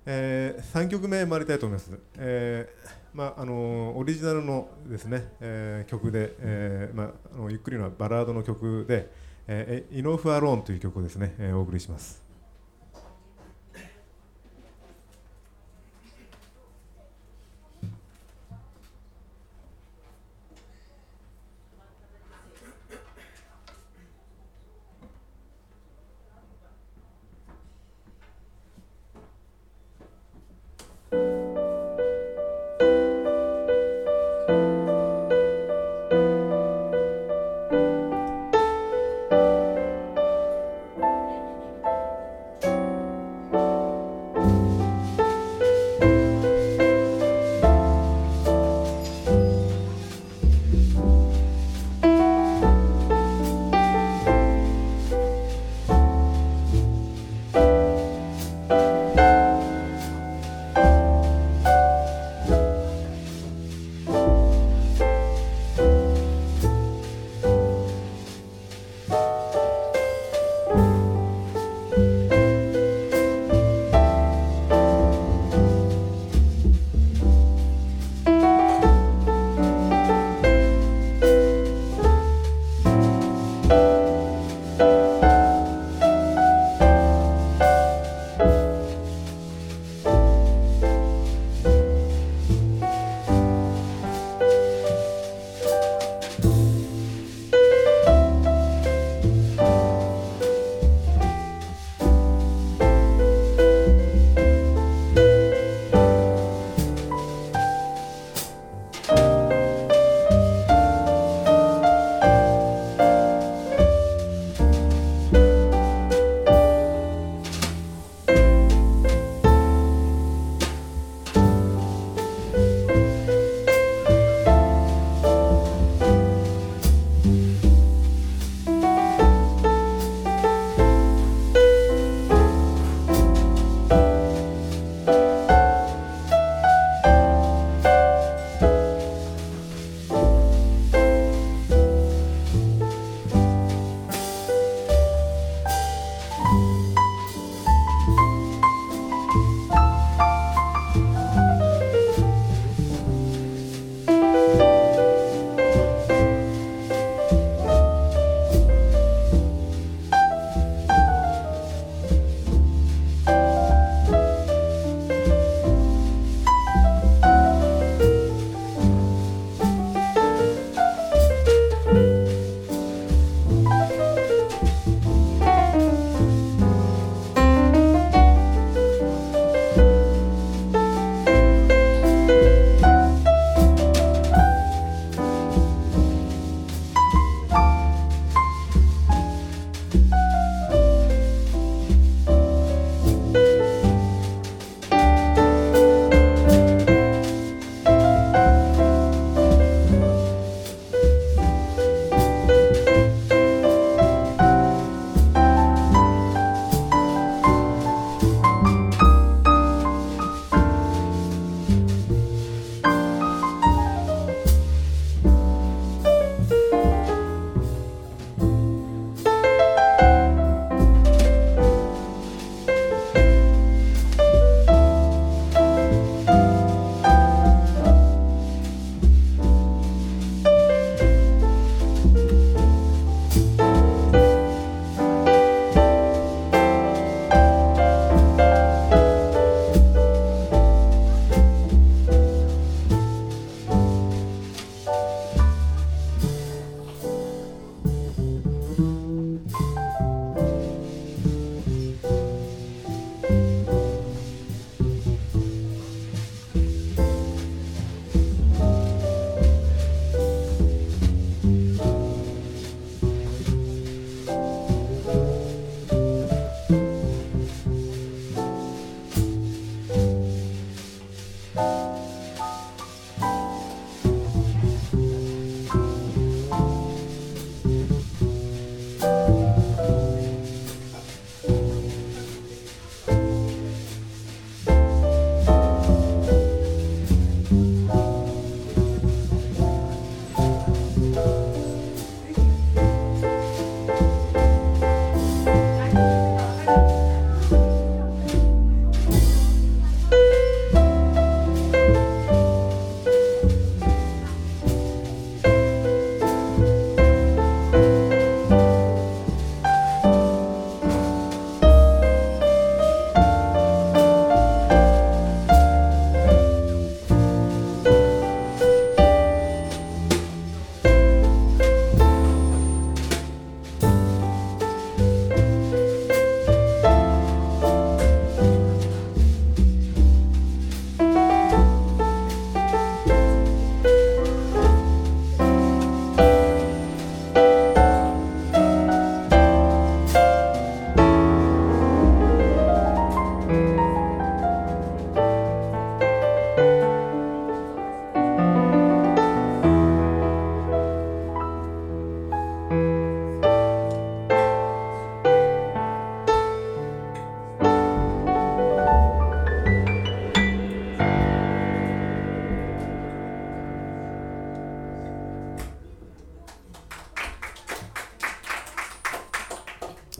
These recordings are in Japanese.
3曲目参りたいと思います。オリジナルのですね、曲で、ゆっくりなバラードの曲で、Enough Alone という曲をですね、お送りします。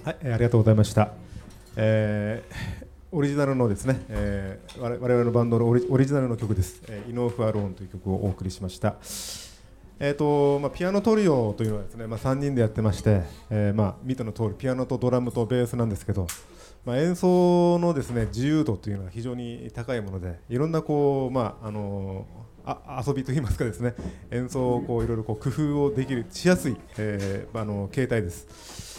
はい、ありがとうございました。オリジナルのですね、我々のバンドのオリジナルの曲です。Enough Alone という曲をお送りしました。ピアノトリオというのはですね、3人でやってまして、見ての通りピアノとドラムとベースなんですけど、演奏のですね自由度というのは非常に高いもので、いろんなこう、遊びといいますかですね、演奏をこういろいろこう工夫をできるしやすい、形態です。